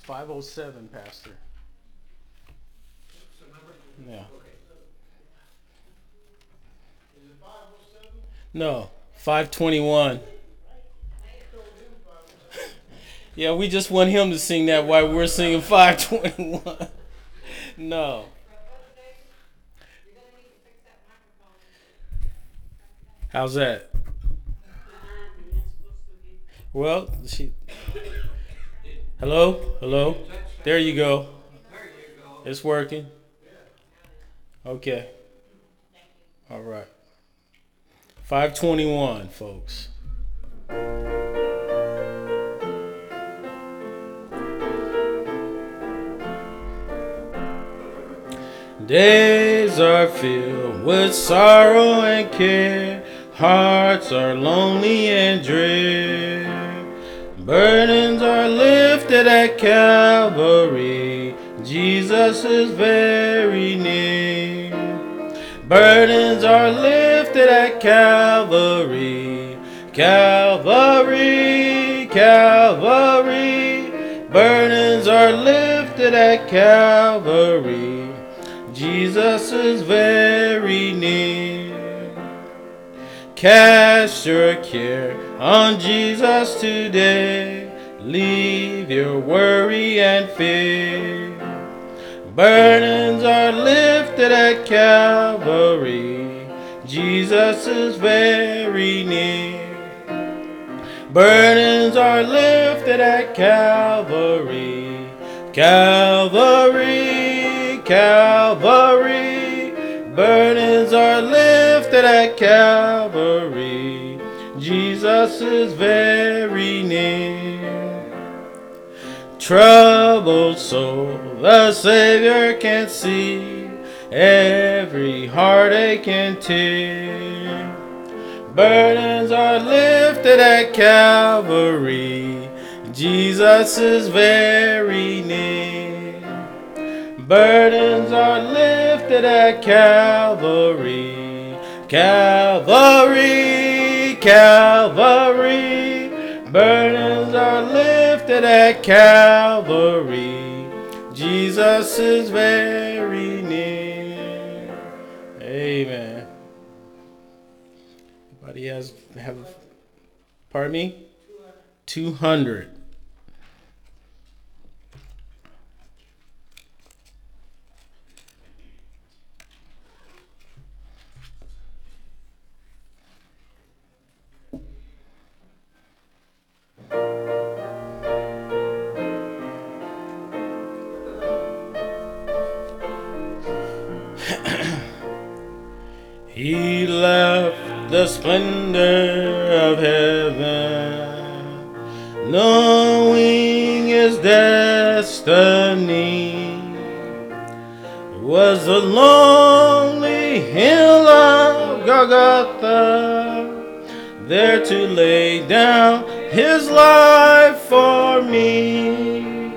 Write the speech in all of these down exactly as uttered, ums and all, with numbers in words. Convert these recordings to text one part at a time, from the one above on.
five oh seven, Pastor. Yeah. No, five twenty-one. Yeah, we just want him to sing that while we're singing five twenty-one. No. How's that? Well, she. Hello? Hello? There you go. It's working. Okay. All right. five twenty-one, folks. Days are filled with sorrow and care. Hearts are lonely and drear. Burdens are lifted at Calvary. Jesus is very near. Burdens are lifted at Calvary. Calvary, Calvary. Burdens are lifted at Calvary. Jesus is very near. Cast your care on Jesus today. Leave your worry and fear. Burdens are lifted at Calvary. Jesus is very near. Burdens are lifted at Calvary. Calvary, Calvary. Burdens are lifted at Calvary. Jesus is very near. Troubled soul, the Savior can see every heartache and tear. Burdens are lifted at Calvary. Jesus is very near. Burdens are lifted at Calvary. Calvary, Calvary. Burdens are lifted at Calvary. Jesus is very near. Amen. Anybody has have? Pardon me. Two hundred. He left the splendor of heaven, knowing his destiny was the lonely hill of Golgotha, there to lay down his life for me.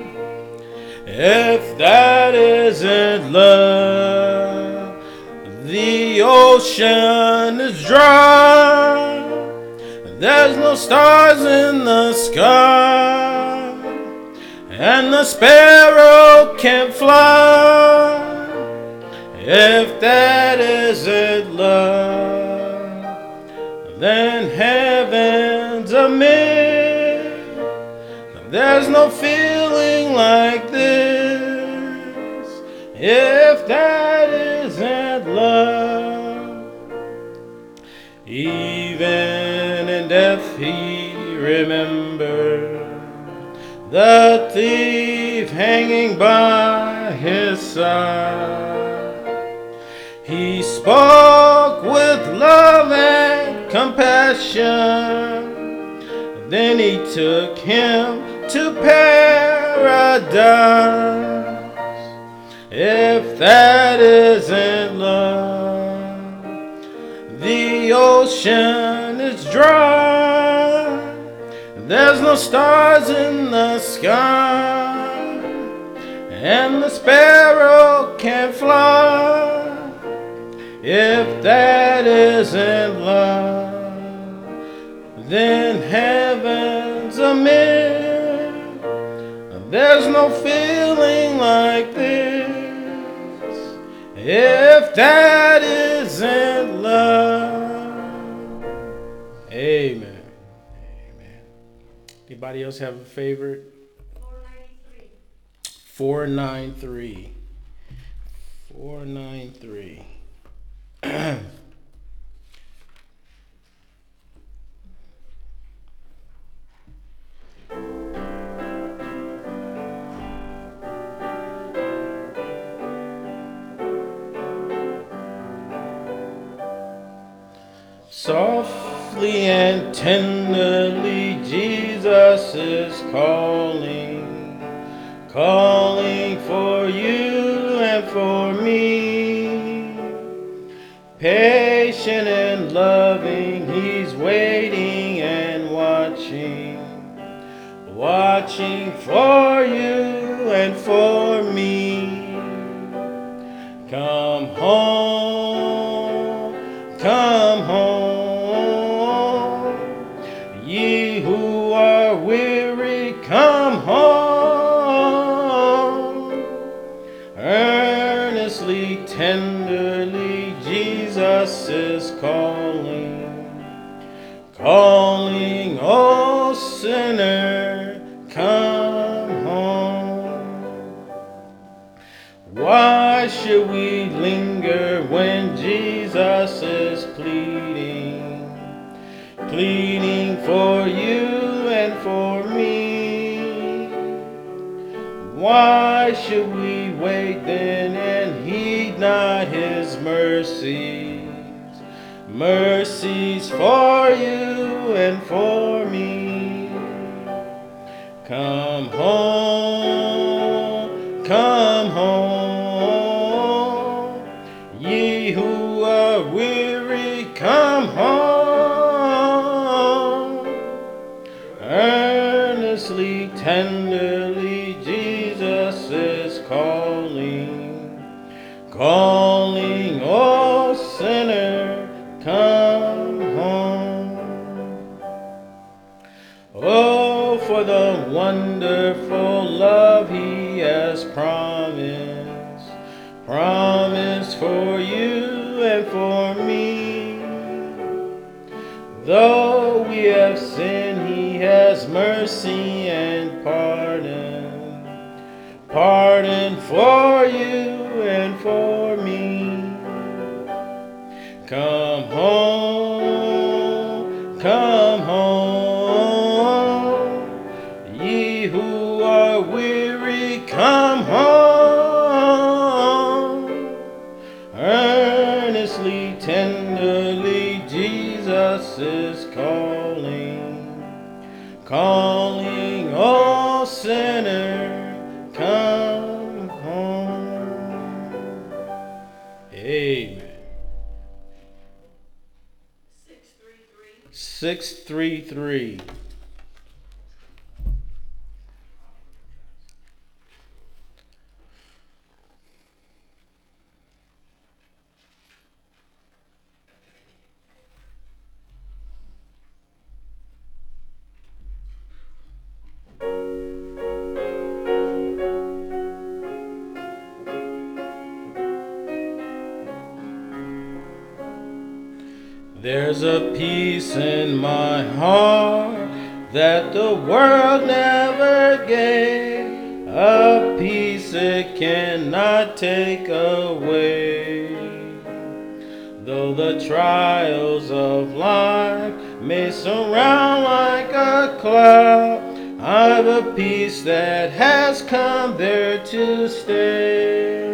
If that isn't love, the ocean is dry. There's no stars in the sky, and the sparrow can't fly. If that isn't love, then heaven's a myth. There's no feeling like this. If that isn't love, even in death he remembered the thief hanging by his side. He spoke with love and compassion. Then he took him to paradise. If that isn't love, the ocean is dry. There's no stars in the sky, and the sparrow can't fly. If that isn't love, then heaven's a myth. There's no feeling like this if that isn't love. Amen. Amen. Anybody else have a favorite? four ninety-three. four ninety-three. Softly and tenderly, Jesus is calling, calling for you and for me. Patient and loving, He's waiting and watching, watching for you and for me. Come home, come home. Ye who are weary, come home. Earnestly, tenderly, Jesus is calling, calling, oh sinner, come home. Why should we linger when Jesus is pleading, pleading for you and for me? Why should we wait then and heed not His mercies, mercies for you and for me? Come home, come home. Ye who are weary, come home. Earnestly, tenderly, Jesus is calling, calling, oh sinner, come home. Oh, for the wonderful love He has promised, promised for you and for me. Though we have sinned, He has mercy and pardon, pardon for you and for me. Come home, come home. Ye who are weary, come home. Earnestly, tenderly, Jesus is calling, calling, oh sinner, come home. Amen. six thirty-three. There's a peace in my heart that the world never gave, a peace it cannot take away. Though the trials of life may surround like a cloud, I've a peace that has come there to stay.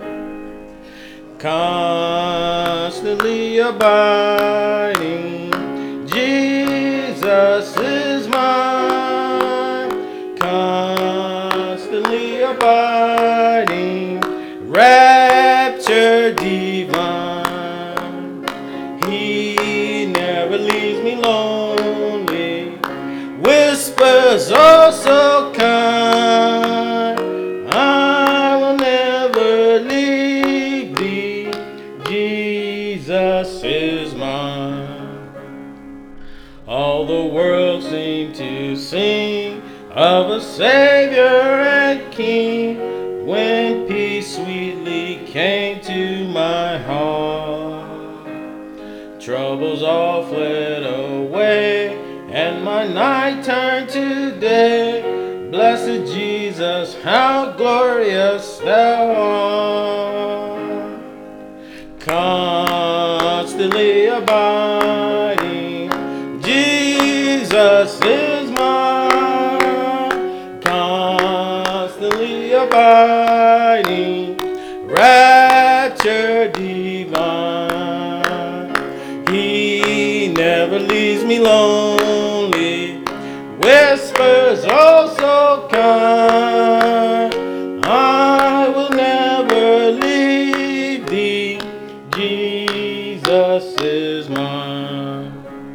Constantly abiding, Jesus is mine. Constantly abiding, rapture divine. He never leaves me lonely, whispers oh so kind, I will never leave thee, Jesus is mine. All the world seems to sing of a Savior and King, when peace sweetly came to my heart. Troubles all fled away, and my night turned to day. Blessed Jesus, how glorious thou art. Constantly abiding, Jesus is mine. Constantly abiding, rapture divine. He never leaves me lonely, whispers oh so kind, I will never leave thee, Jesus is mine.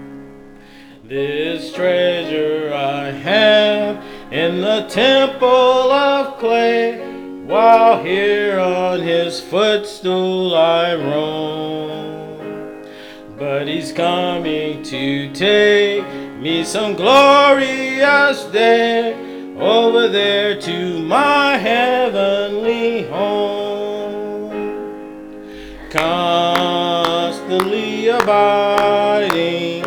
This treasure I have in the temple of clay, while here on his footstool I roam. But he's coming to take me some glorious day, over there to my heavenly home. Constantly abiding,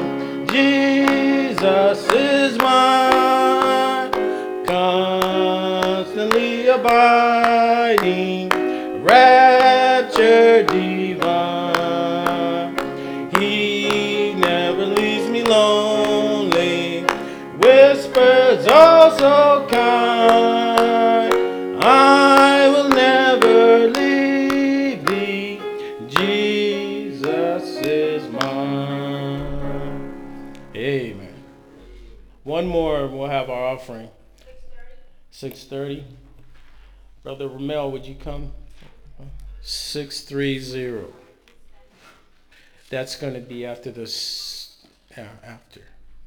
Jesus is mine. Constantly abiding, rapture divine. He never leaves me lonely, whispers oh so kind, I will never leave thee, Jesus is mine. Amen. One more, we'll have our offering. six thirty. Brother Ramel, would you come? six thirty. That's going to be after this, uh, after.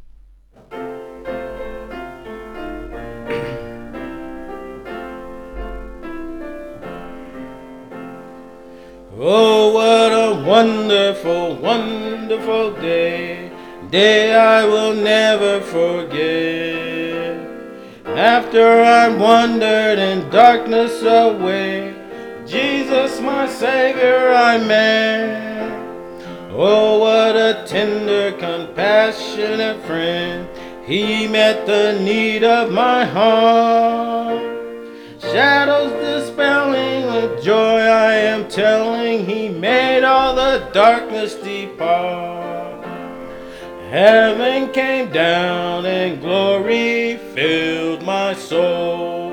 Oh, what a wonderful, wonderful day, day I will never forget. After I wandered in darkness away, Jesus my Savior I met. Oh, what a tender, compassionate friend, he met the need of my heart. Shadows dispelling with joy I am telling, he made all the darkness depart. Heaven came down and glory filled my soul,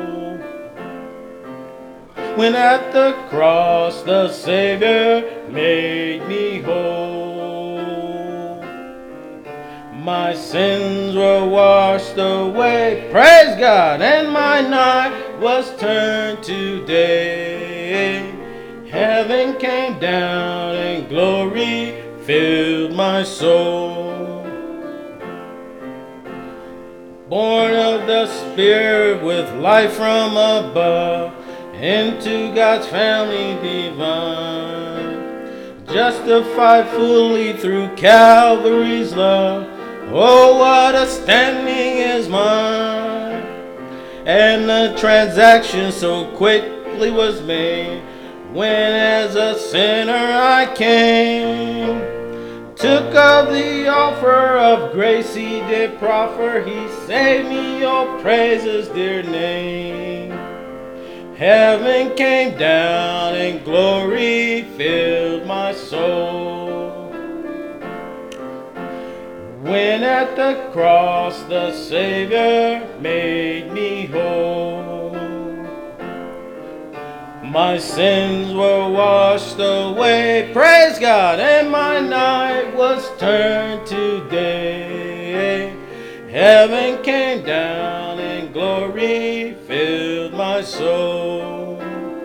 when at the cross the Savior made me whole. My sins were washed away, praise God, and my night was turned to day. Heaven came down and glory filled my soul. Born of the Spirit with life from above, into God's family divine, justified fully through Calvary's love. Oh, what a standing is mine, and the transaction so quickly was made, when as a sinner I came. Took of the offer of grace he did proffer, he saved me, oh praise his dear name. Heaven came down and glory filled my soul, when at the cross the Savior made me whole. My sins were washed away, praise God, and my night was turned to day. Heaven came down and glory filled my soul.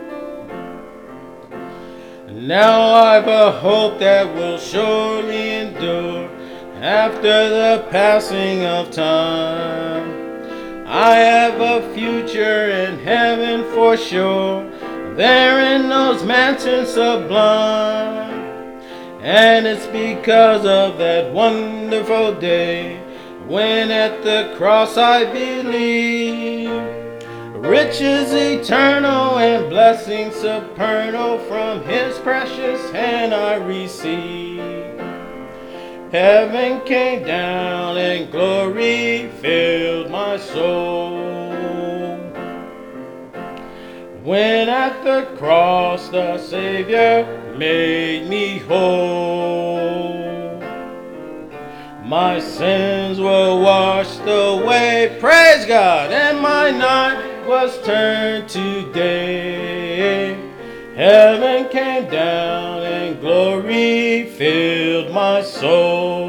Now I've a hope that will surely endure after the passing of time. I have a future in heaven for sure, there in those mansions sublime. And it's because of that wonderful day when at the cross I believe. Riches eternal and blessings supernal from his precious hand I receive. Heaven came down and glory filled my soul. When at the cross the Savior made me whole. My sins were washed away, praise God, and my night was turned to day. Heaven came down and glory filled my soul.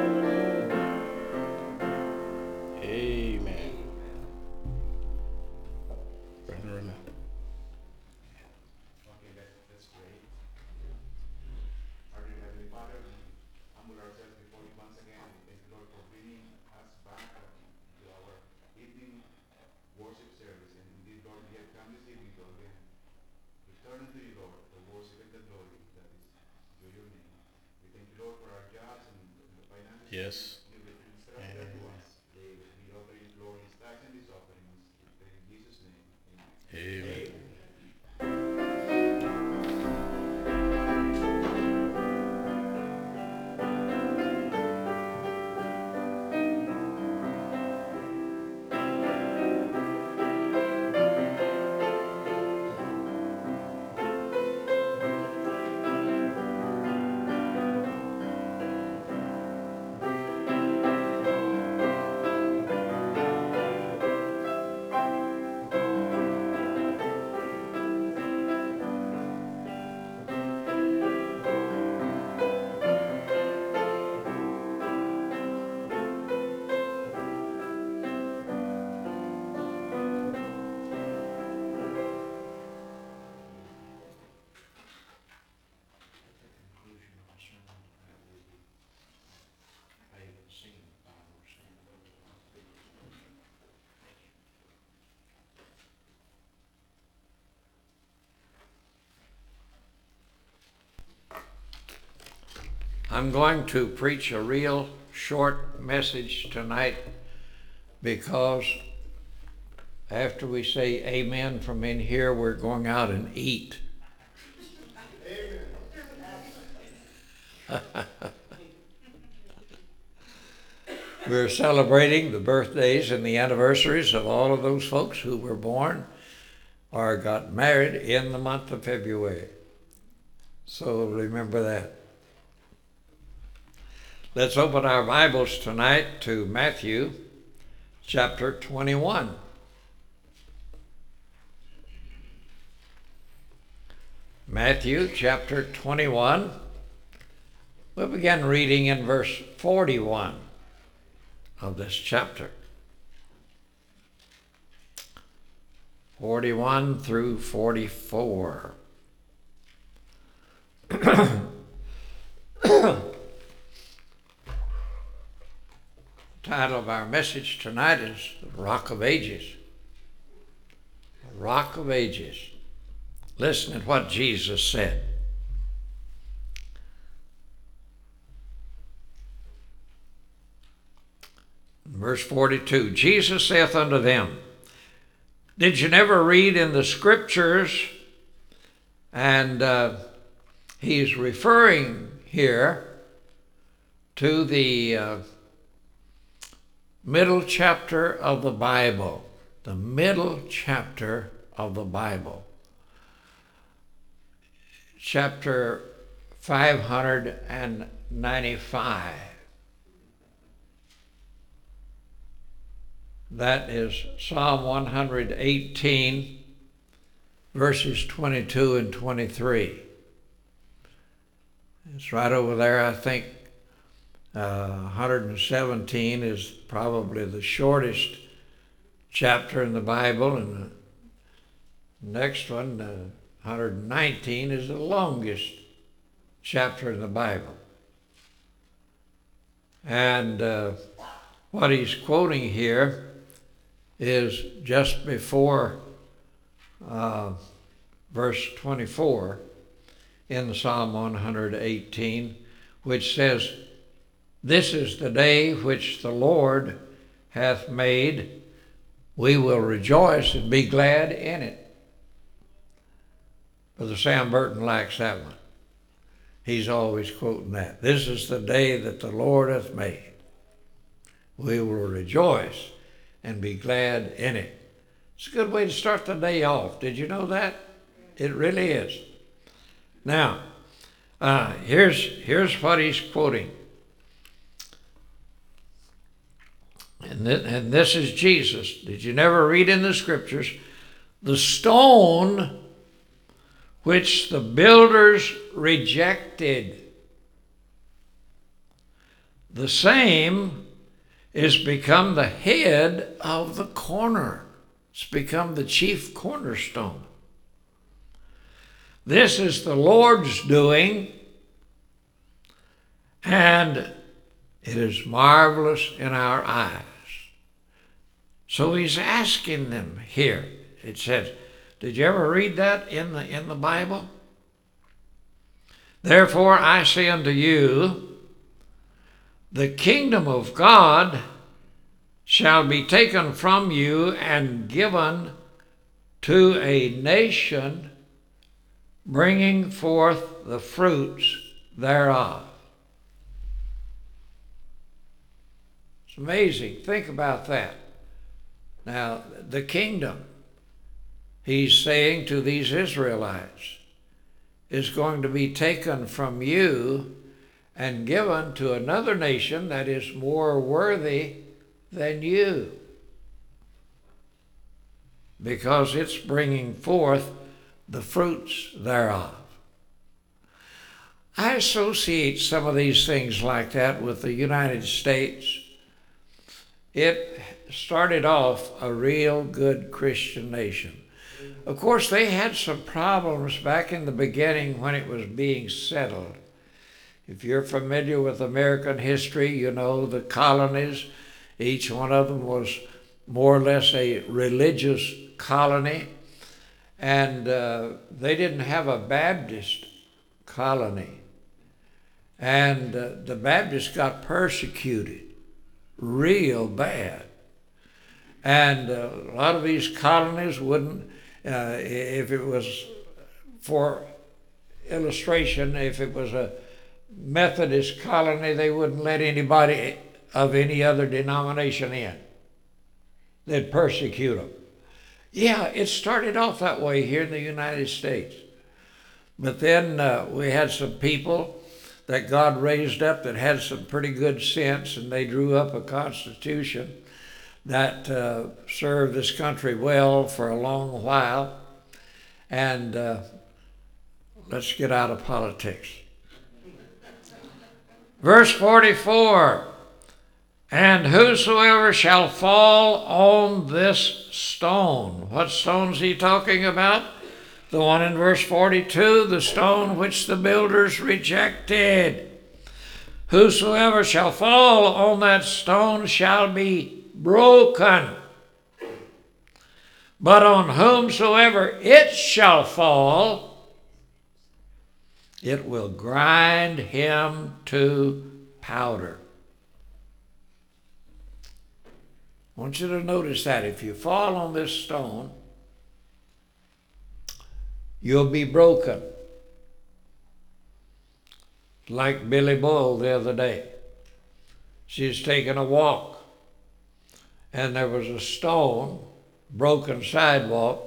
Amen. Brother Ramon. Okay, that, that's great. Our dear Heavenly Father, we humble ourselves before you once again. We thank you, Lord, for bringing us back to our evening worship service. And indeed, Lord, we have come this evening to again return unto you, Lord, the worship and the glory that is due your name. We thank you, Lord, for our jobs and the finances. Yes. You will instruct to us. We offer you glory, thanks, and these offerings. We pray in Jesus' name. Amen. Amen. I'm going to preach a real short message tonight because after we say amen from in here, we're going out and eat. We're celebrating the birthdays and the anniversaries of all of those folks who were born or got married in the month of February. So remember that. Let's open our Bibles tonight to Matthew chapter twenty-one. Matthew chapter twenty-one. We'll begin reading in verse forty-one of this chapter. forty-one through forty-four. The title of our message tonight is The Rock of Ages. The Rock of Ages. Listen to what Jesus said. Verse forty-two, Jesus saith unto them, did you never read in the scriptures, and uh, he's referring here to the uh, middle chapter of the Bible, the middle chapter of the Bible, chapter five hundred ninety-five. That is Psalm one hundred eighteen, verses twenty-two and twenty-three. It's right over there. I think uh, one hundred seventeen is probably the shortest chapter in the Bible, and the next one, uh, one hundred nineteen, is the longest chapter in the Bible. And uh, what he's quoting here is just before uh, verse twenty-four in Psalm one hundred eighteen, which says, This is the day which the Lord hath made. We will rejoice and be glad in it. Brother Sam Burton likes that one. He's always quoting that. This is the day that the Lord hath made. We will rejoice and be glad in it. It's a good way to start the day off. Did you know that? It really is. Now, uh, here's, here's what he's quoting. And, th- and this is Jesus. Did you never read in the scriptures? The stone which the builders rejected, the same is become the head of the corner. It's become the chief cornerstone. This is the Lord's doing, and it is marvelous in our eyes. So he's asking them here. It says, did you ever read that in the, in the Bible? Therefore I say unto you, the kingdom of God shall be taken from you and given to a nation, bringing forth the fruits thereof. It's amazing. Think about that. Now, the kingdom, he's saying to these Israelites, is going to be taken from you and given to another nation that is more worthy than you, because it's bringing forth the fruits thereof. I associate some of these things like that with the United States. It started off a real good Christian nation. Of course, they had some problems back in the beginning when it was being settled. If you're familiar with American history, you know the colonies, each one of them was more or less a religious colony, and uh, they didn't have a Baptist colony. And uh, the Baptists got persecuted real bad. And uh, a lot of these colonies wouldn't, uh, if it was for illustration, if it was a Methodist colony, they wouldn't let anybody of any other denomination in. They'd persecute them. Yeah, it started off that way here in the United States. But then uh, we had some people that God raised up that had some pretty good sense, and they drew up a constitution that uh, served this country well for a long while. And uh, let's get out of politics. Verse forty-four, and whosoever shall fall on this stone. What stone's he talking about? The one in verse forty-two, the stone which the builders rejected. Whosoever shall fall on that stone shall be broken. But on whomsoever it shall fall, it will grind him to powder. I want you to notice that if you fall on this stone, you'll be broken. Like Billy Bull the other day. She's taking a walk, and there was a stone, broken sidewalk,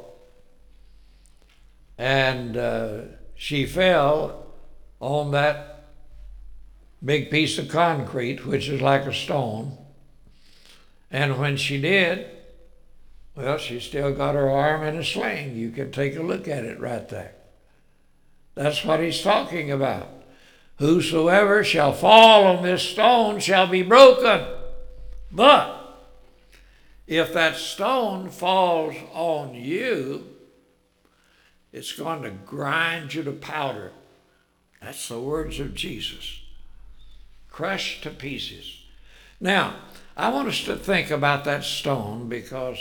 and uh, she fell on that big piece of concrete, which is like a stone. And when she did, well, she still got her arm in a sling. You can take a look at it right there. That's what he's talking about. Whosoever shall fall on this stone shall be broken. But if that stone falls on you, it's going to grind you to powder. That's the words of Jesus. Crushed to pieces. Now, I want us to think about that stone, because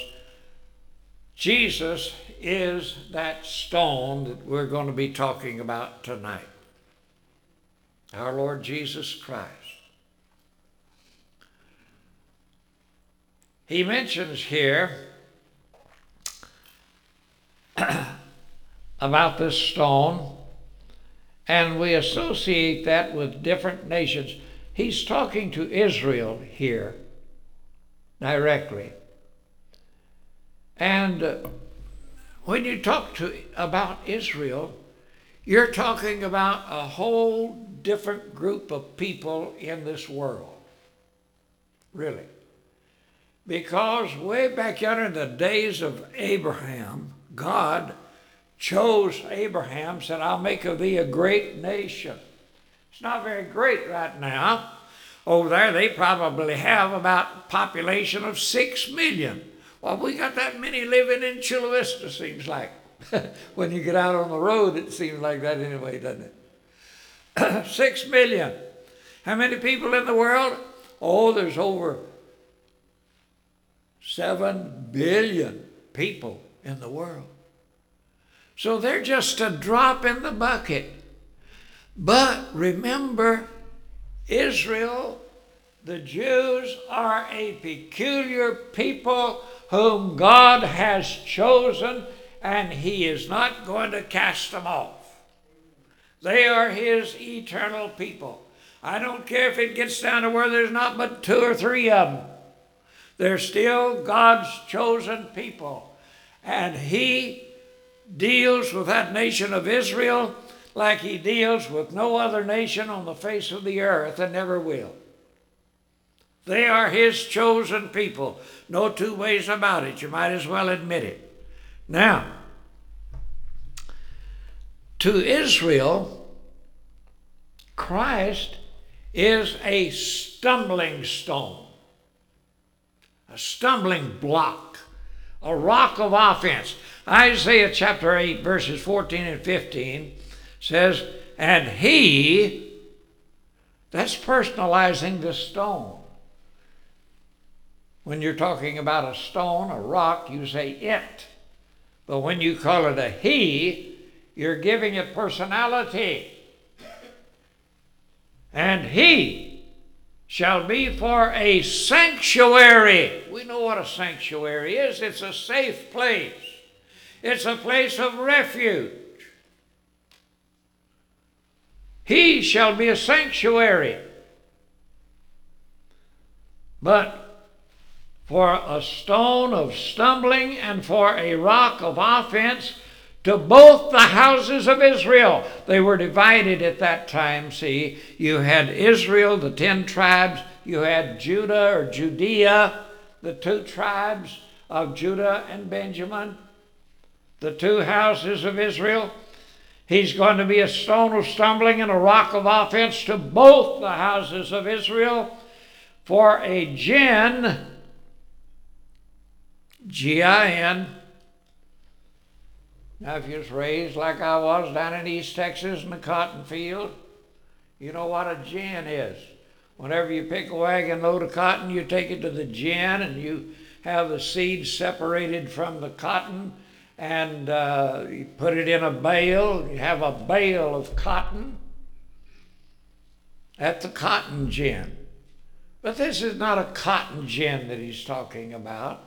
Jesus is that stone that we're going to be talking about tonight. Our Lord Jesus Christ. he mentions here about this stone, and we associate that with different nations. He's talking to Israel here directly. And uh, when you talk to about Israel, you're talking about a whole different group of people in this world. Really. Because way back yonder in the days of Abraham, God chose Abraham, said, I'll make of thee a great nation. It's not very great right now. Over there, they probably have about a population of six million. Well, we got that many living in Chula Vista, seems like. When you get out on the road, it seems like that anyway, doesn't it? Six million. How many people in the world? Oh, there's over seven billion people in the world. So they're just a drop in the bucket. But remember, Israel, the Jews, are a peculiar people whom God has chosen, and he is not going to cast them off. They are his eternal people. I don't care if it gets down to where there's not but two or three of them. They're still God's chosen people. And he deals with that nation of Israel like he deals with no other nation on the face of the earth, and never will. They are his chosen people. No two ways about it. You might as well admit it. Now, to Israel, Christ is a stumbling stone, a stumbling block, a rock of offense. Isaiah chapter eight, verses fourteen and fifteen says, and he, that's personalizing the stone. When you're talking about a stone, a rock, you say it. But when you call it a he, you're giving it personality. And he shall be for a sanctuary. We know what a sanctuary is. It's a safe place. It's a place of refuge. He shall be a sanctuary. But for a stone of stumbling and for a rock of offense to both the houses of Israel. They were divided at that time, see. You had Israel, the ten tribes. You had Judah or Judea, the two tribes of Judah and Benjamin. The two houses of Israel. He's going to be a stone of stumbling and a rock of offense to both the houses of Israel. For a gin, G I N. Now, if you was raised like I was down in East Texas in the cotton field, you know what a gin is. Whenever you pick a wagon load of cotton, you take it to the gin and you have the seeds separated from the cotton, and uh, you put it in a bale. You have a bale of cotton. That's the cotton gin. But this is not a cotton gin that he's talking about.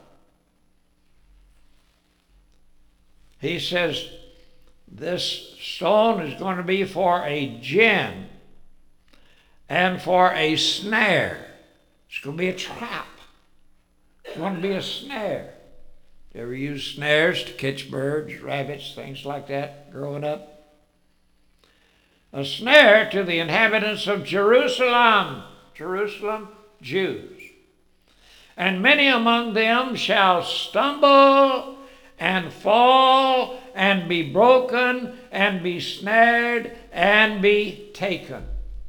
He says this stone is going to be for a gin and for a snare. It's going to be a trap. It's going to be a snare. You ever use snares to catch birds, rabbits, things like that growing up? A snare to the inhabitants of Jerusalem. Jerusalem, Jews. And many among them shall stumble and fall and be broken and be snared and be taken.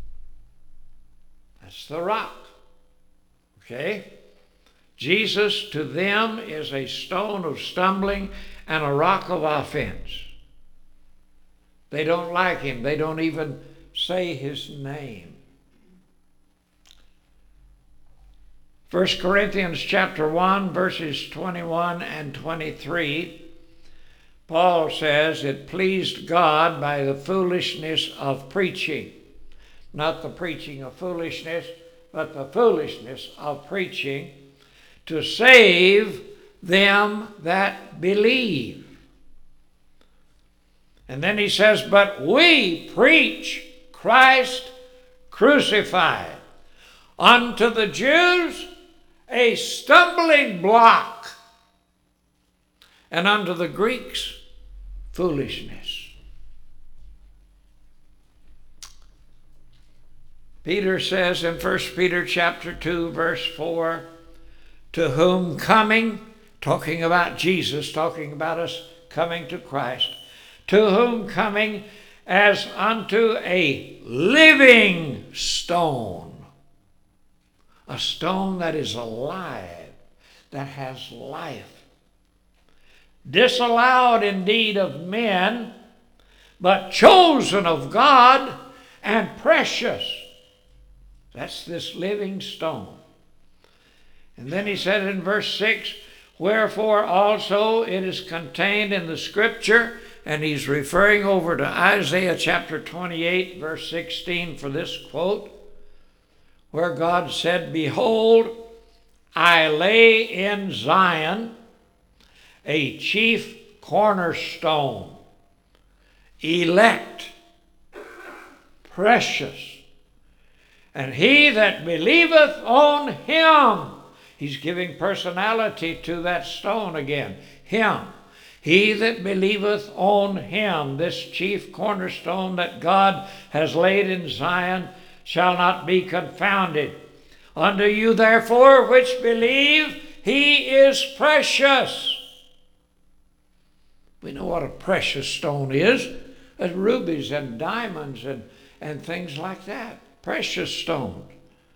That's the rock. Okay? Jesus to them is a stone of stumbling and a rock of offense. They don't like him. They don't even say his name. First Corinthians chapter one, verses twenty-one and twenty-three, Paul says, it pleased God by the foolishness of preaching. Not the preaching of foolishness, but the foolishness of preaching, to save them that believe. And then he says, but we preach Christ crucified, unto the Jews a stumbling block, and unto the Greeks foolishness. Peter says in First Peter chapter two, verse four, to whom coming, talking about Jesus, talking about us coming to Christ, to whom coming as unto a living stone, a stone that is alive, that has life, disallowed indeed of men, but chosen of God and precious. That's this living stone. And then he said in verse six, wherefore also it is contained in the scripture, and he's referring over to Isaiah chapter twenty-eight, verse sixteen for this quote, where God said, behold, I lay in Zion a chief cornerstone, elect, precious, and he that believeth on him, he's giving personality to that stone again, him. He that believeth on him, this chief cornerstone that God has laid in Zion, shall not be confounded. Unto you therefore which believe, he is precious. We know what a precious stone is. As rubies and diamonds and, and things like that. Precious stones.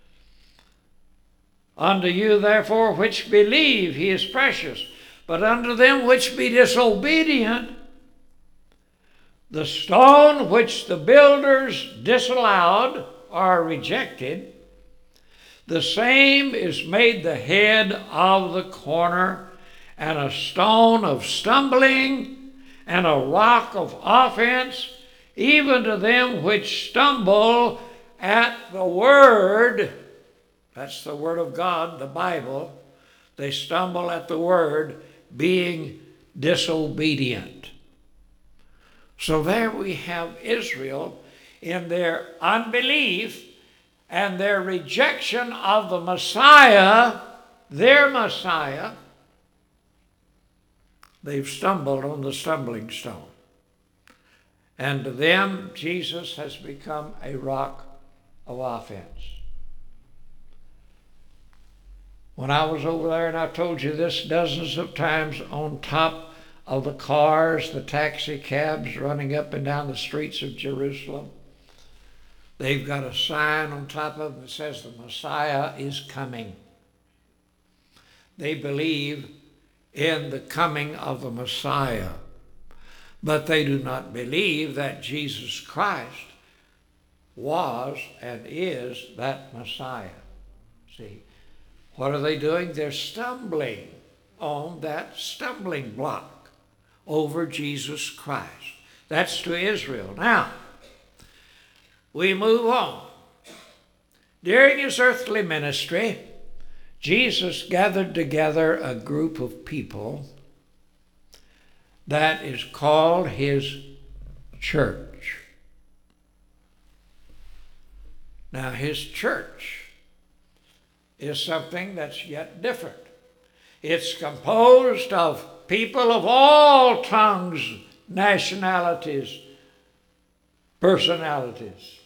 Unto you therefore which believe, he is precious. But unto them which be disobedient, the stone which the builders disallowed or rejected, the same is made the head of the corner, and a stone of stumbling, and a rock of offense, even to them which stumble at the word. That's the word of God, the Bible. They stumble at the word, being disobedient. So there we have Israel in their unbelief and their rejection of the Messiah, their Messiah. They've stumbled on the stumbling stone. And to them, Jesus has become a rock of offense. When I was over there, and I told you this dozens of times, on top of the cars, the taxi cabs running up and down the streets of Jerusalem, they've got a sign on top of them that says the Messiah is coming. They believe in the coming of the Messiah, but they do not believe that Jesus Christ was and is that Messiah. See, what are they doing? They're stumbling on that stumbling block over Jesus Christ. That's to Israel. Now, we move on. During his earthly ministry, Jesus gathered together a group of people that is called his church. Now, his church is something that's yet different. It's composed of people of all tongues, nationalities, personalities.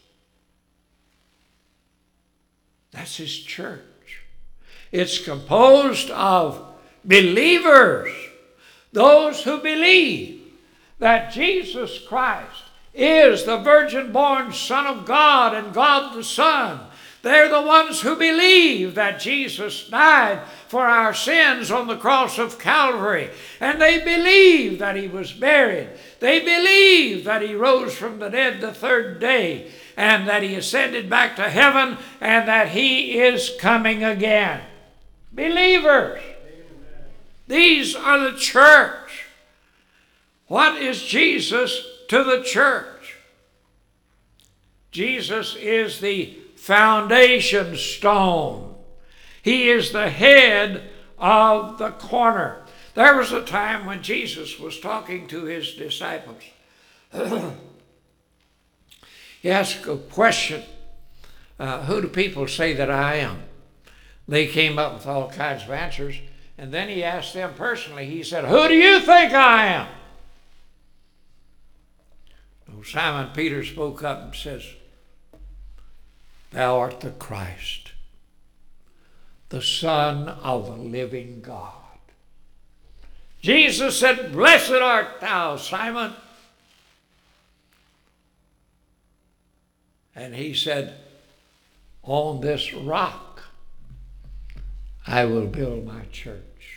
That's his church. It's composed of believers, those who believe that Jesus Christ is the virgin-born Son of God and God the Son. They're the ones who believe that Jesus died for our sins on the cross of Calvary. And they believe that he was buried. They believe that he rose from the dead the third day, and that he ascended back to heaven, and that he is coming again. Believers. These are the church. What is Jesus to the church? Jesus is the foundation stone. He is the head of the corner. There was a time when Jesus was talking to his disciples. He asked a question, uh, who do people say that I am? They came up with all kinds of answers. And then he asked them personally, he said, who do you think I am? So Simon Peter spoke up and says, thou art the Christ, the Son of the living God. Jesus said, blessed art thou, Simon. And he said, on this rock I will build my church.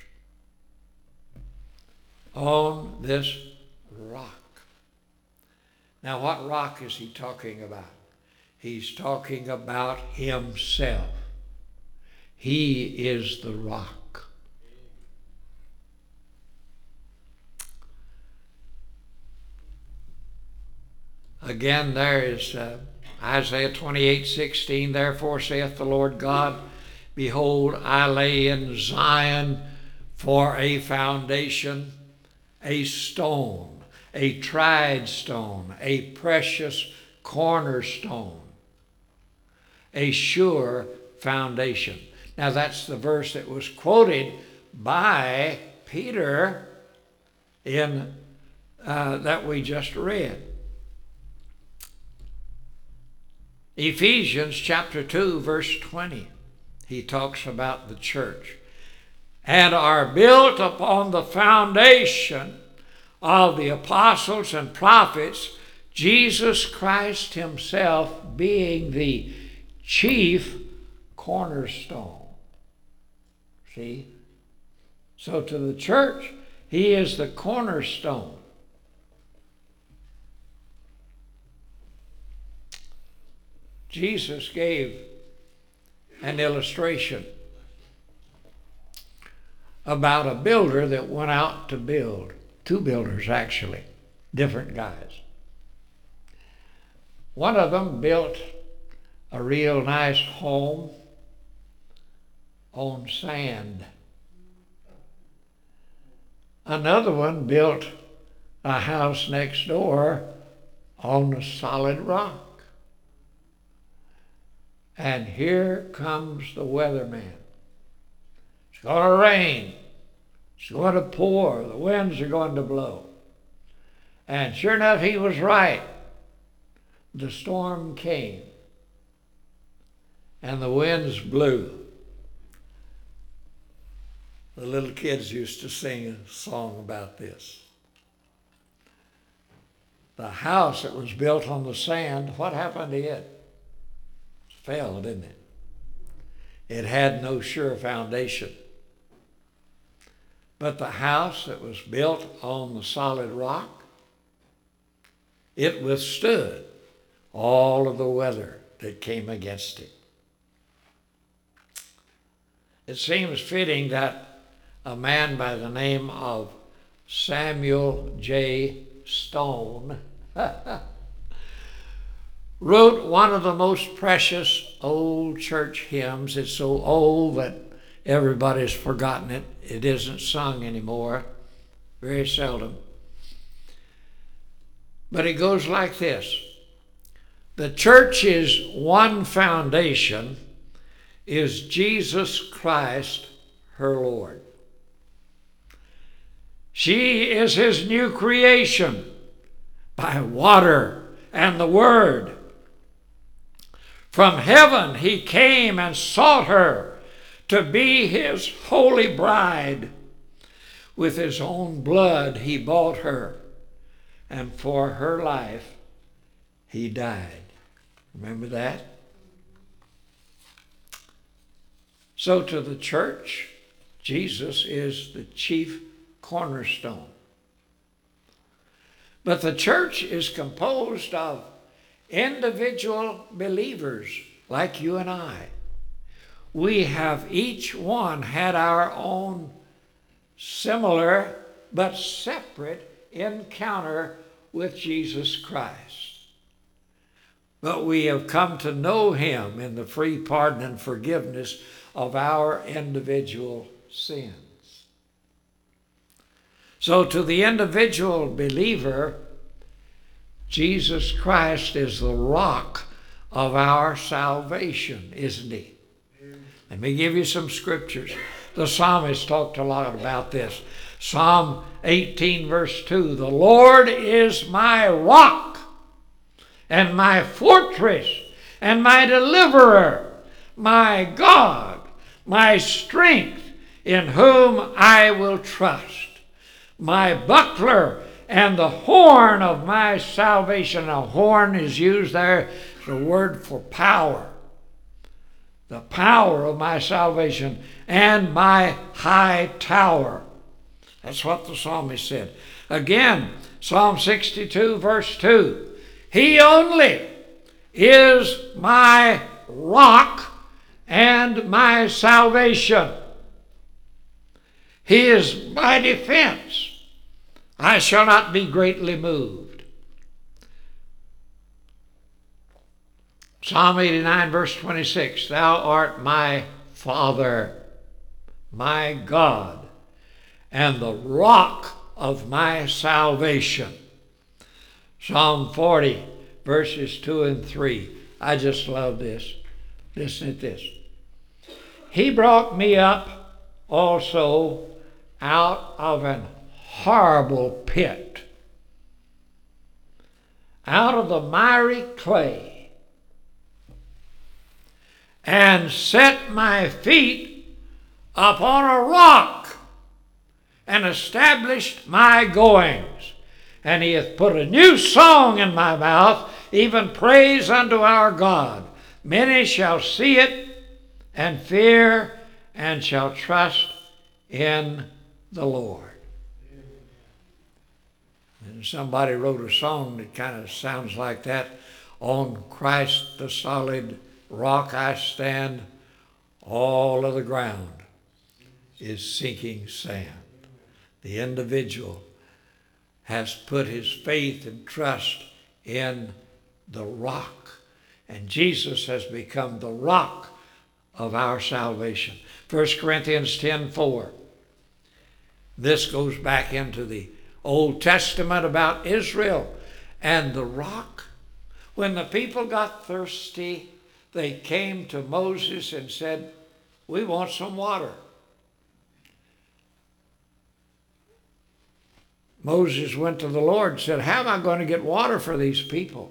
On this rock. Now, what rock is he talking about? He's talking about himself. He is the rock. Again, there is uh, Isaiah twenty-eight sixteen. Therefore saith the Lord God, behold, I lay in Zion for a foundation, a stone, a tried stone, a precious cornerstone, a sure foundation. Now that's the verse that was quoted by Peter in uh, that we just read. Ephesians chapter two, verse twenty. He talks about the church. And are built upon the foundation of the apostles and prophets, Jesus Christ himself being the chief cornerstone. See? So to the church, he is the cornerstone. Jesus gave an illustration about a builder that went out to build. Two builders, actually, different guys. One of them built a real nice home on sand. Another one built a house next door on the solid rock. And here comes the weatherman. It's going to rain. It's going to pour. The winds are going to blow. And sure enough, he was right. The storm came. And the winds blew. The little kids used to sing a song about this. The house that was built on the sand, what happened to it? Fell, didn't it? It had no sure foundation. But the house that was built on the solid rock, it withstood all of the weather that came against it. It seems fitting that a man by the name of Samuel J. Stone wrote one of the most precious old church hymns. It's so old that everybody's forgotten it. It isn't sung anymore, very seldom. But it goes like this. The church's one foundation is Jesus Christ, her Lord. She is his new creation by water and the word. From heaven he came and sought her to be his holy bride. With his own blood he bought her, and for her life he died. Remember that? So to the church, Jesus is the chief cornerstone. But the church is composed of individual believers like you and I. We have each one had our own similar but separate encounter with Jesus Christ. But we have come to know him in the free pardon and forgiveness of our individual sins. So to the individual believer, Jesus Christ is the rock of our salvation, isn't he? Let me give you some scriptures. The psalmist talked a lot about this. Psalm eighteen verse two, the Lord is my rock and my fortress and my deliverer, my God, my strength, in whom I will trust, my buckler and the horn of my salvation. A horn is used there as a word for power. The power of my salvation and my high tower. That's what the psalmist said. Again, Psalm sixty-two verse two. He only is my rock and my salvation. He is my defense. I shall not be greatly moved. Psalm eighty-nine verse twenty-six. Thou art my Father, my God, and the rock of my salvation. Psalm forty verses two and three. I just love this. Listen to this. He brought me up also out of an horrible pit, out of the miry clay, and set my feet upon a rock, and established my goings. And he hath put a new song in my mouth, even praise unto our God. Many shall see it and fear, and shall trust in the Lord. And somebody wrote a song that kind of sounds like that. On Christ the solid rock I stand, all of the ground is sinking sand. The individual has put his faith and trust in the rock. And Jesus has become the rock of our salvation. First Corinthians ten four. This goes back into the Old Testament about Israel and the rock. When the people got thirsty, they came to Moses and said, we want some water. Moses went to the Lord and said, how am I going to get water for these people?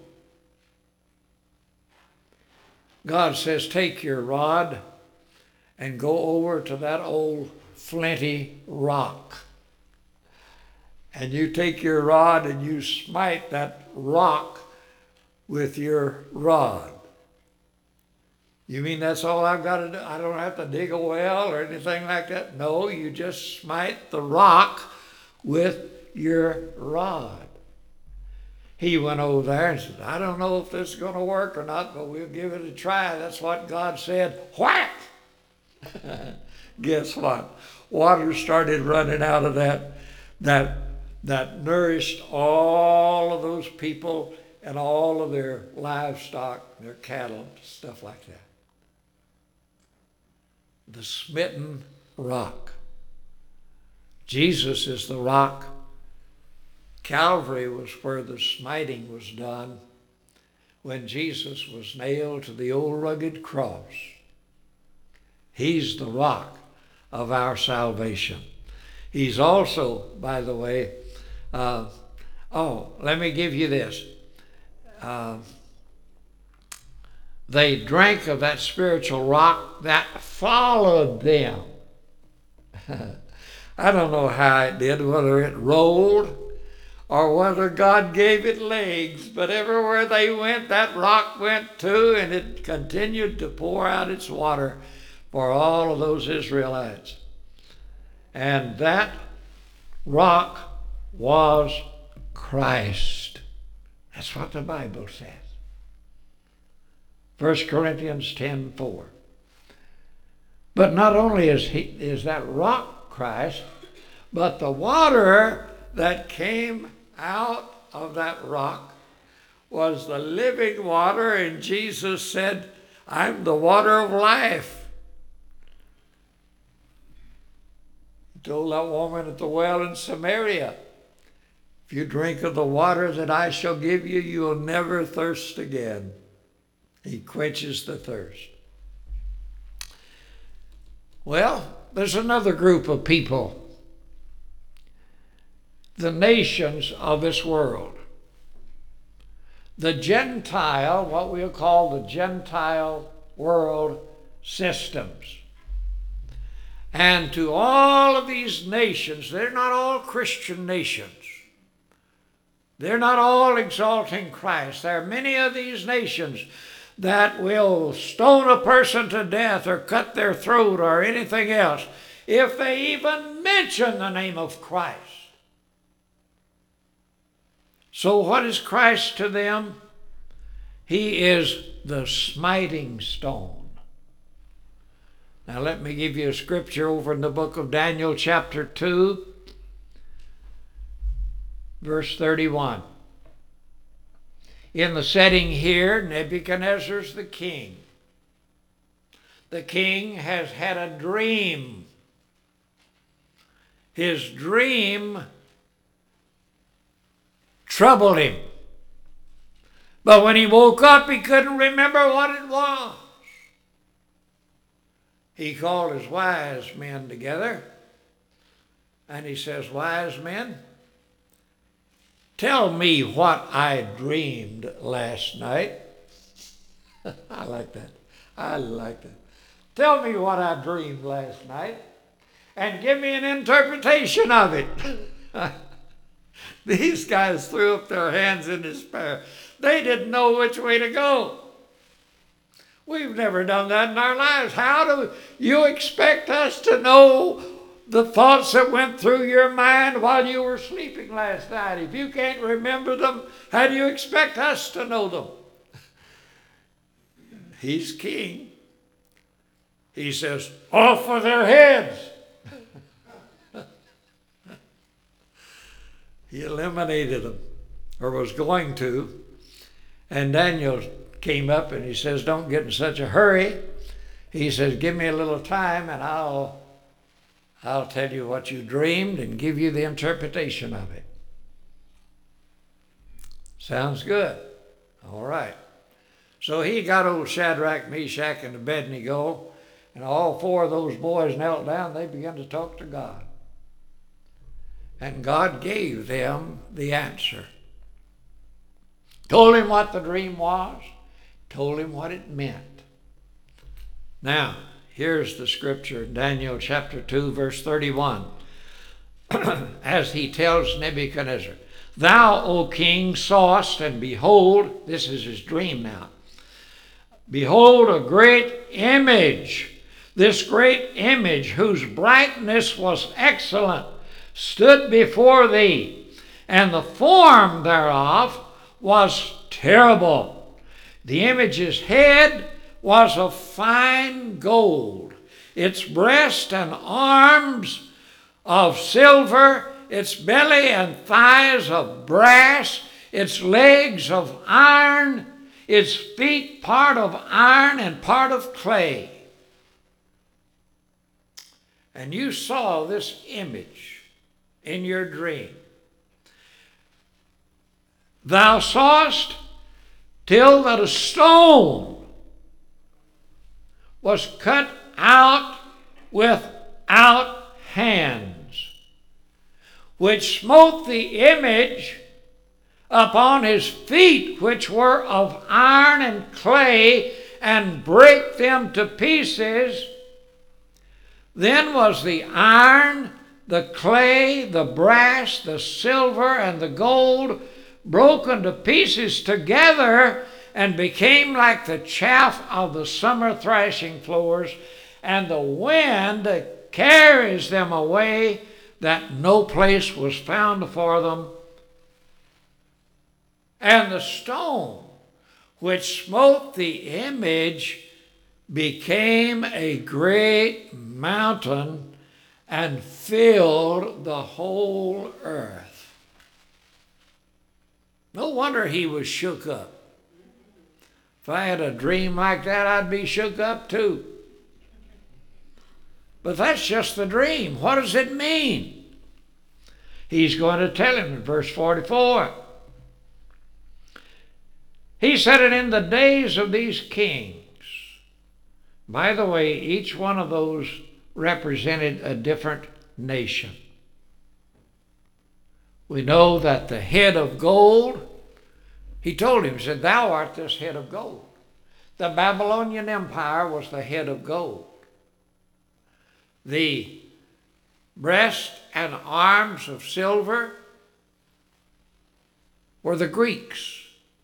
God says, take your rod and go over to that old flinty rock. And you take your rod and you smite that rock with your rod. You mean that's all I've got to do? I don't have to dig a well or anything like that? No, you just smite the rock with your rod. He went over there and said, I don't know if this is going to work or not, but we'll give it a try. That's what God said. Whack! Guess what? Water started running out of that, that, that nourished all of those people and all of their livestock, their cattle, stuff like that. The smitten rock. Jesus is the rock. Calvary was where the smiting was done when Jesus was nailed to the old rugged cross. He's the rock of our salvation. He's also, by the way, uh, oh, let me give you this. Uh, they drank of that spiritual rock that followed them. I don't know how it did, whether it rolled or whether God gave it legs, but everywhere they went, that rock went too, and it continued to pour out its water for all of those Israelites. And that rock was Christ. That's what the Bible says. First Corinthians ten four. But not only is, he, is that rock Christ, but the water that came out of that rock was the living water, and Jesus said, I'm the water of life. told that woman at the well in Samaria, if you drink of the water that I shall give you, you will never thirst again. He quenches the thirst. Well, there's another group of people. The nations of this world. The Gentile, what we'll call the Gentile world systems. And to all of these nations, they're not all Christian nations. They're not all exalting Christ. There are many of these nations that will stone a person to death or cut their throat or anything else if they even mention the name of Christ. So what is Christ to them? He is the smiting stone. Now let me give you a scripture over in the book of Daniel chapter two, verse thirty-one. In the setting here, Nebuchadnezzar's the king. The king has had a dream. His dream troubled him. But when he woke up, he couldn't remember what it was. He called his wise men together, and he says, wise men, tell me what I dreamed last night. I like that. I like that. Tell me what I dreamed last night, and give me an interpretation of it. These guys threw up their hands in despair. They didn't know which way to go. We've never done that in our lives. How do you expect us to know the thoughts that went through your mind while you were sleeping last night? If you can't remember them, how do you expect us to know them? He's king. He says, off with their heads. He eliminated them, or was going to. And Daniel came up and he says, don't get in such a hurry. He says, give me a little time and I'll, I'll tell you what you dreamed and give you the interpretation of it. Sounds good. All right. So he got old Shadrach, Meshach, and Abednego, and all four of those boys knelt down. They began to talk to God. And God gave them the answer. Told him what the dream was. Told him what it meant. Now, here's the scripture, Daniel chapter two, verse thirty-one. As he tells Nebuchadnezzar, thou, O king, sawest, and behold, this is his dream now. Behold, a great image. This great image, whose brightness was excellent, stood before thee, and the form thereof was terrible. The image's head was of fine gold, its breast and arms of silver, its belly and thighs of brass, its legs of iron, its feet part of iron and part of clay. And you saw this image in your dream. Thou sawest till that a stone was cut out without hands, which smote the image upon his feet, which were of iron and clay, and brake them to pieces. Then was the iron, the clay, the brass, the silver, and the gold broken to pieces together, and became like the chaff of the summer thrashing floors, and the wind carries them away, that no place was found for them. And the stone which smote the image became a great mountain and filled the whole earth. No wonder he was shook up. If I had a dream like that, I'd be shook up too. But that's just the dream. What does it mean? He's going to tell him in verse forty-four. He said, and in the days of these kings. By the way, each one of those represented a different nation. We know that the head of gold, he told him, said, thou art this head of gold. The Babylonian Empire was the head of gold. The breast and arms of silver were the Greeks.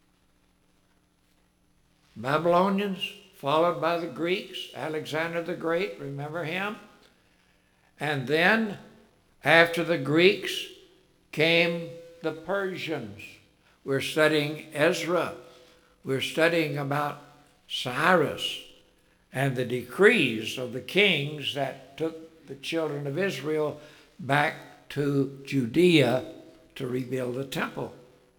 Babylonians, followed by the Greeks, Alexander the Great, remember him? And then, after the Greeks, came the Persians. We're studying Ezra. We're studying about Cyrus and the decrees of the kings that took the children of Israel back to Judea to rebuild the temple.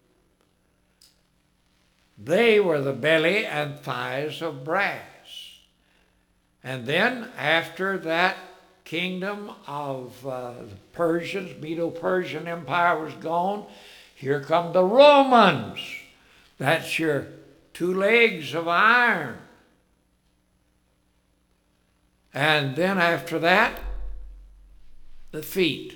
They were the belly and thighs of brass. And then after that kingdom of uh, the Persians, Medo-Persian Empire was gone, here come the Romans. That's your two legs of iron. And then after that, the feet.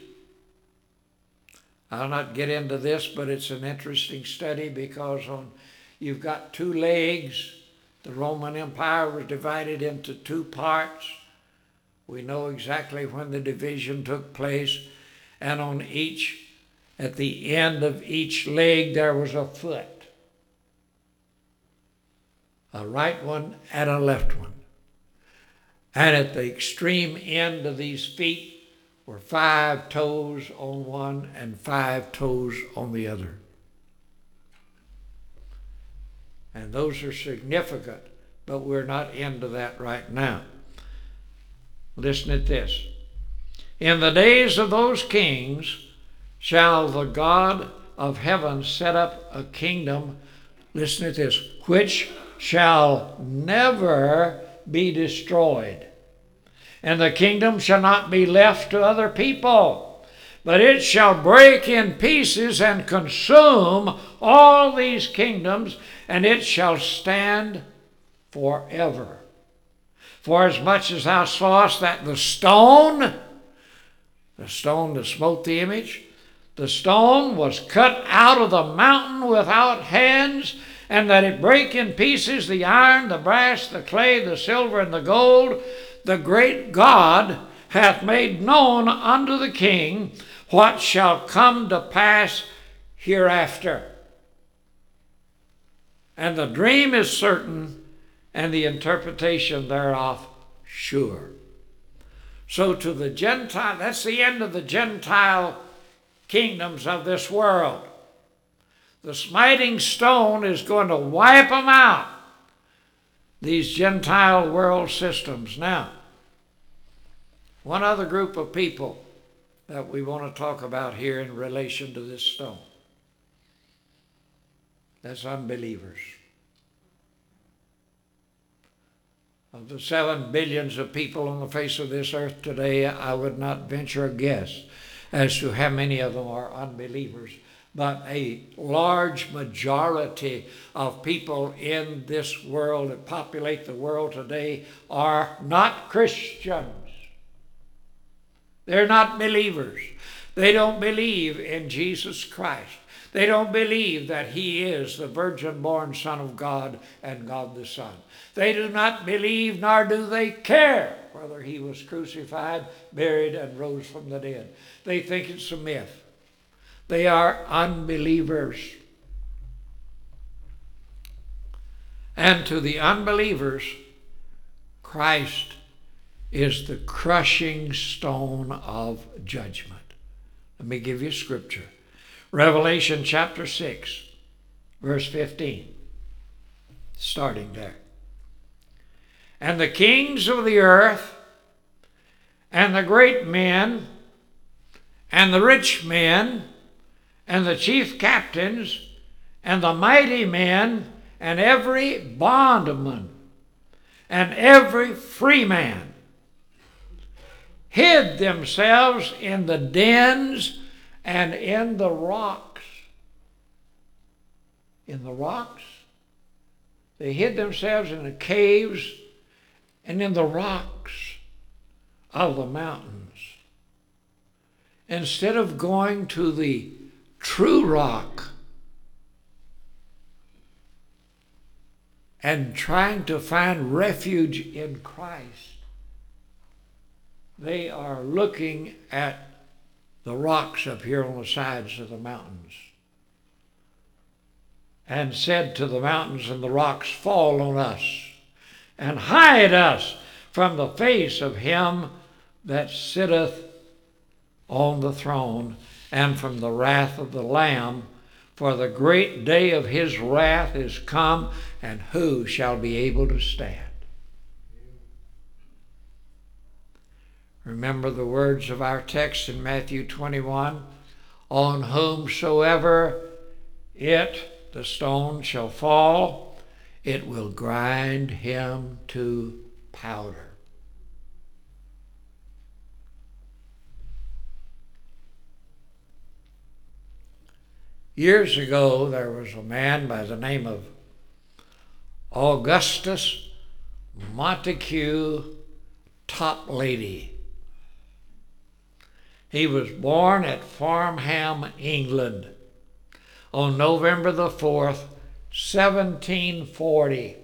I'll not get into this, but it's an interesting study because on you've got two legs. The Roman Empire was divided into two parts. We know exactly when the division took place. And on each, at the end of each leg, there was a foot. A right one and a left one. And at the extreme end of these feet were five toes on one and five toes on the other. And those are significant, but we're not into that right now. Listen at this. In the days of those kings shall the God of heaven set up a kingdom, listen at this, which shall never be destroyed. And the kingdom shall not be left to other people, but it shall break in pieces and consume all these kingdoms, and it shall stand forever. For as much as thou sawest that the stone, the stone that smote the image, the stone was cut out of the mountain without hands, and that it break in pieces the iron, the brass, the clay, the silver, and the gold, the great God hath made known unto the king what shall come to pass hereafter. And the dream is certain, and the interpretation thereof sure. So to the Gentile, that's the end of the Gentile kingdoms of this world. The smiting stone is going to wipe them out, these Gentile world systems. Now, one other group of people that we want to talk about here in relation to this stone. That's unbelievers. Of the seven billions of people on the face of this earth today, I would not venture a guess as to how many of them are unbelievers. But a large majority of people in this world that populate the world today are not Christians. They're not believers. They don't believe in Jesus Christ. They don't believe that he is the virgin-born Son of God and God the Son. They do not believe, nor do they care whether he was crucified, buried, and rose from the dead. They think it's a myth. They are unbelievers. And to the unbelievers, Christ is the crushing stone of judgment. Let me give you scripture. Revelation chapter six, verse fifteen. Starting there. And the kings of the earth, and the great men, and the rich men, and the chief captains, and the mighty men, and every bondman, and every free man, hid themselves in the dens and in the rocks. In the rocks? They hid themselves in the caves and in the rocks of the mountains. Instead of going to the true rock and trying to find refuge in Christ, they are looking at the rocks up here on the sides of the mountains, and said to the mountains and the rocks, fall on us, and hide us from the face of him that sitteth on the throne, and from the wrath of the Lamb, for the great day of his wrath is come, and who shall be able to stand? Remember the words of our text in Matthew twenty-one, on whomsoever it, the stone, shall fall, it will grind him to powder. Years ago, there was a man by the name of Augustus Montague Toplady. He was born at Farnham, England, on November the fourth, seventeen forty.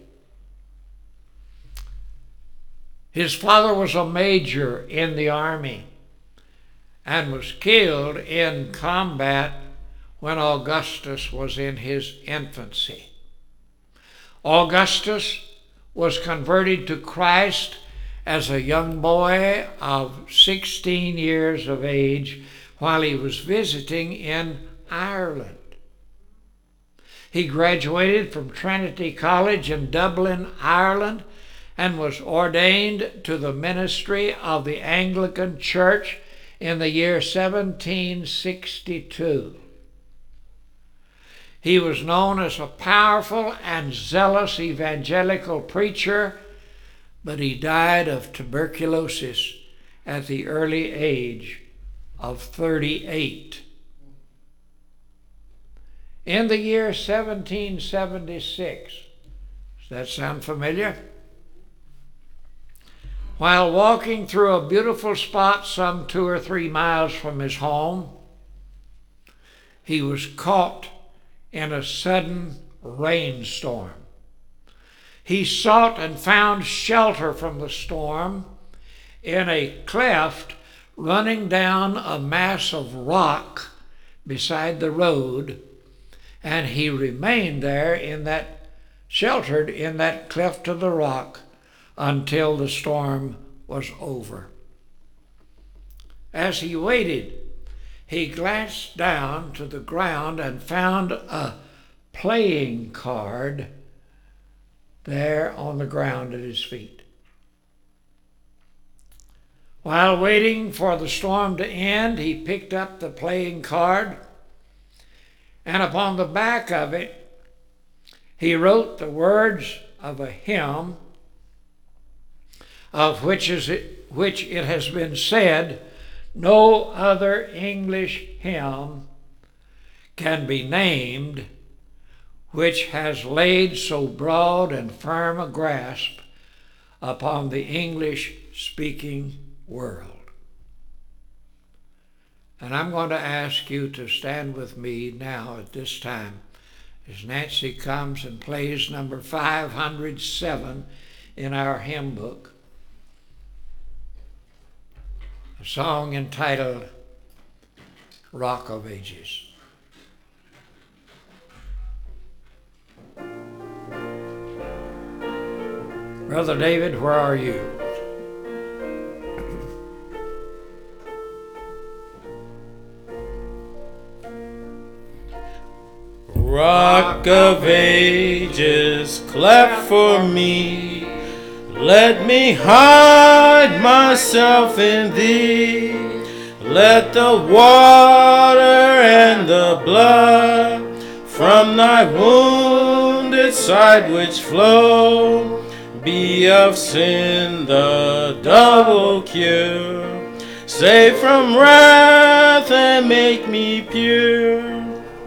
His father was a major in the army and was killed in combat when Augustus was in his infancy. Augustus was converted to Christ as a young boy of sixteen years of age while he was visiting in Ireland. He graduated from Trinity College in Dublin, Ireland, and was ordained to the ministry of the Anglican Church in the year seventeen sixty-two. He was known as a powerful and zealous evangelical preacher, but he died of tuberculosis at the early age of thirty-eight. In the year seventeen seventy-six, does that sound familiar? While walking through a beautiful spot some two or three miles from his home, he was caught in a sudden rainstorm. He sought and found shelter from the storm in a cleft running down a mass of rock beside the road, and he remained there in that, sheltered in that cleft of the rock until the storm was over. As he waited, he glanced down to the ground and found a playing card there on the ground at his feet. While waiting for the storm to end, he picked up the playing card, and upon the back of it, he wrote the words of a hymn of which, is it, which it has been said, no other English hymn can be named which has laid so broad and firm a grasp upon the English-speaking world. And I'm going to ask you to stand with me now at this time as Nancy comes and plays number five hundred seven in our hymn book, a song entitled Rock of Ages. Brother David, where are you? Rock of ages, cleft for me, let me hide myself in thee. Let the water and the blood from thy wounded side which flow be of sin the double cure. save from wrath and make me pure.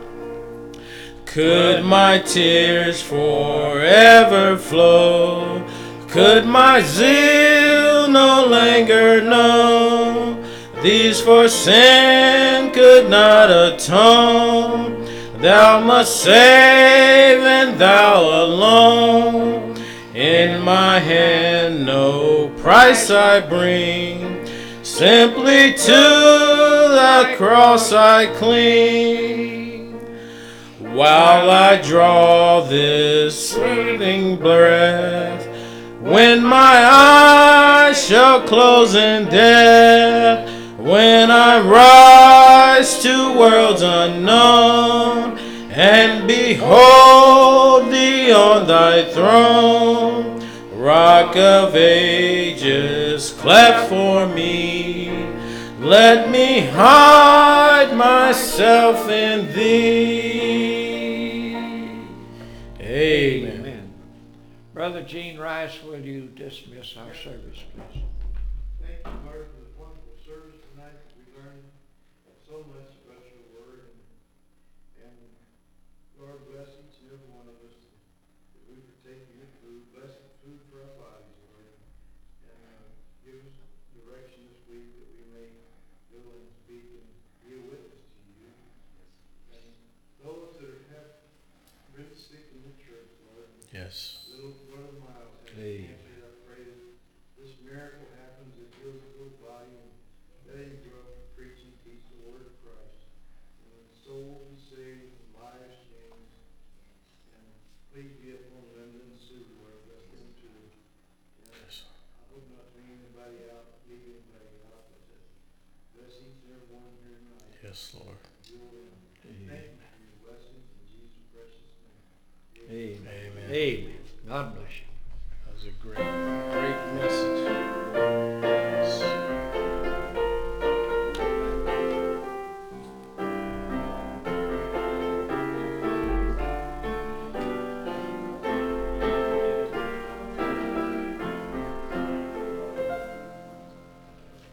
Could my tears forever flow? Could my zeal no longer know? These for sin could not atone. Thou must save, and thou alone. In my hand no price I bring, simply to the cross I cling. While I draw this fleeting breath, when my eyes shall close in death, when I rise to worlds unknown, and behold thee on thy throne, Rock of ages, cleft for me, let me hide myself in thee. Amen. Amen. Brother Gene Rice, will you dismiss our service, please? Thank you, Lord, for this wonderful service tonight. We learned so much about your word. And, and Lord, bless each and every one of us that we partake in your food. Bless the food for our bodies, Lord. And uh, give us direction this week that we may go and speak and be a witness to you. And those that have been sick in the church, Lord. Yes. Little brother Miles has Amen. cancer. I pray that this miracle happens, that heals his little body, and let him grow up to preach and teach the word of Christ. And the soul be saved, and lives changed. And please be upon Linda and Sue, Lord. Bless them too. And Yes. I hope not to leave anybody out, leave anybody out, but that bless each and every one here tonight. Yes, Lord. You'll, uh, thank you for your blessings in Jesus' precious name. Amen. Amen. Amen. God bless you. That was a great, great message.